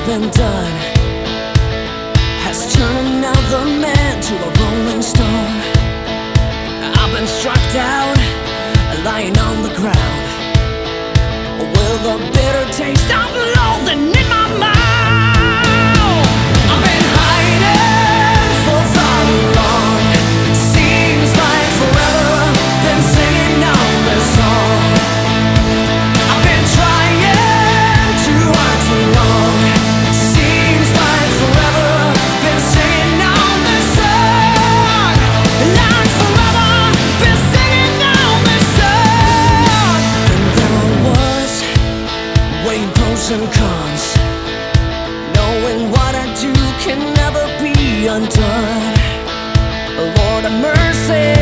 been done has turned another man to a rolling stone. I've been struck down, lying on the ground, with a bitter taste of loathing in my mouth. I've been hiding for far too long. Seems like forever, been singing on this song. I've been trying too hard too long. Seems like forever, been singing on this song. Like forever, been singing on this song. And there I was, weighing pros and cons, knowing what I do can never be undone. Lord have mercy,